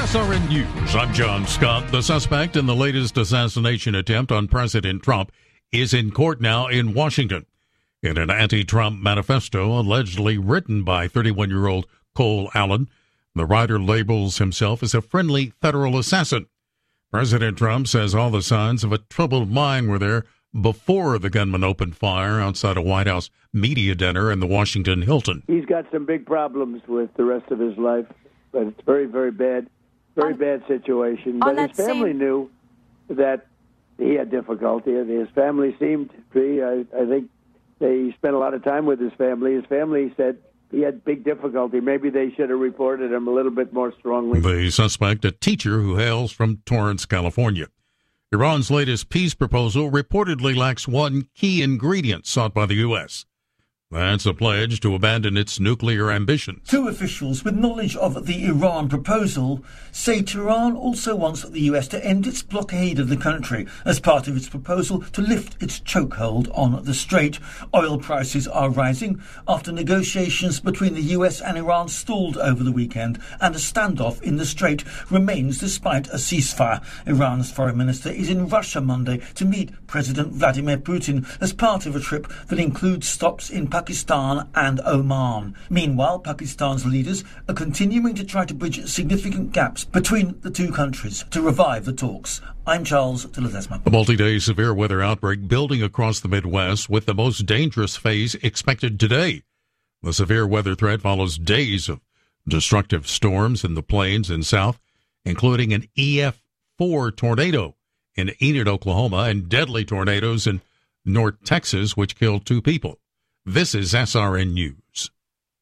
SRN News, I'm John Scott. The suspect in the latest assassination attempt on President Trump is in court now in Washington. In an anti-Trump manifesto allegedly written by 31-year-old Cole Allen, the writer labels himself as a friendly federal assassin. President Trump says all the signs of a troubled mind were there before the gunman opened fire outside a White House media dinner in the Washington Hilton. He's got some big problems with the rest of his life, but it's very, very bad. Very bad situation. But his family knew that he had difficulty, and his family seemed to be, I think they spent a lot of time with his family. His family said he had big difficulty. Maybe they should have reported him a little bit more strongly. The suspect, a teacher who hails from Torrance, California. Iran's latest peace proposal reportedly lacks one key ingredient sought by the U.S. That's a pledge to abandon its nuclear ambitions. Two officials with knowledge of the Iran proposal say Tehran also wants the US to end its blockade of the country as part of its proposal to lift its chokehold on the strait. Oil prices are rising after negotiations between the US and Iran stalled over the weekend, and a standoff in the strait remains despite a ceasefire. Iran's foreign minister is in Russia Monday to meet President Vladimir Putin as part of a trip that includes stops in Pakistan and Oman. Meanwhile, Pakistan's leaders are continuing to try to bridge significant gaps between the two countries to revive the talks. I'm Charles de Ledesma. A multi-day severe weather outbreak building across the Midwest, with the most dangerous phase expected today. The severe weather threat follows days of destructive storms in the plains and south, including an EF4 tornado in Enid, Oklahoma, and deadly tornadoes in North Texas, which killed 2 people. This is SRN News.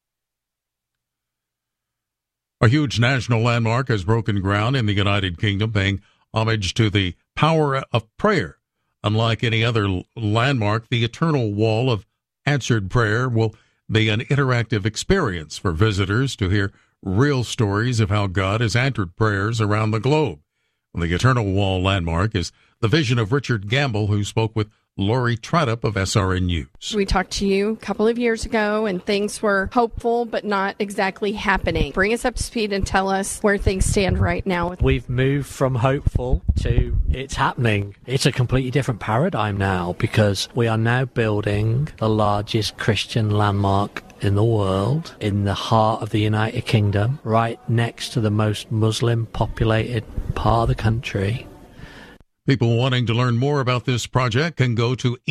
A huge national landmark has broken ground in the United Kingdom, paying homage to the power of prayer. Unlike any other landmark, the Eternal Wall of Answered Prayer will be an interactive experience for visitors to hear real stories of how God has answered prayers around the globe. The Eternal Wall landmark is the vision of Richard Gamble, who spoke with Lori Tradup of SRN News. We talked to you a couple of years ago, and things were hopeful but not exactly happening. Bring us up to speed and tell us where things stand right now. We've moved from hopeful to it's happening. It's a completely different paradigm now, because we are now building the largest Christian landmark in the world, in the heart of the United Kingdom, right next to the most Muslim populated part of the country. People wanting to learn more about this project can go to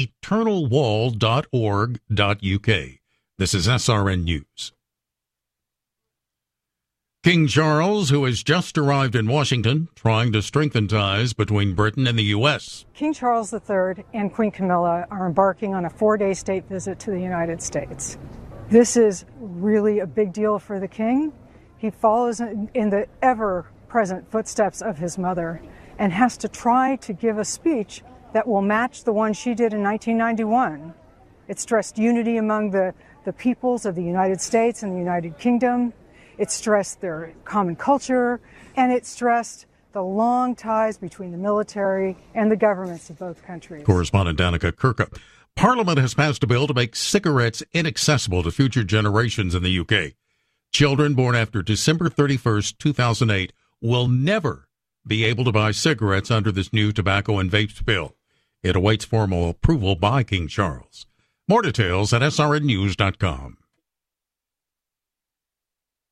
eternalwall.org.uk. This is SRN News. King Charles, who has just arrived in Washington, trying to strengthen ties between Britain and the U.S. King Charles III and Queen Camilla are embarking on a 4-day state visit to the United States. This is really a big deal for the king. He follows in the ever-present footsteps of his mother, and has to try to give a speech that will match the one she did in 1991. It stressed unity among the peoples of the United States and the United Kingdom. It stressed their common culture, and it stressed the long ties between the military and the governments of both countries. Correspondent Danica Kirka. Parliament has passed a bill to make cigarettes inaccessible to future generations in the UK. Children born after December 31st, 2008 will never be able to buy cigarettes under this new tobacco and vapes bill. It awaits formal approval by King Charles. More details at srnnews.com.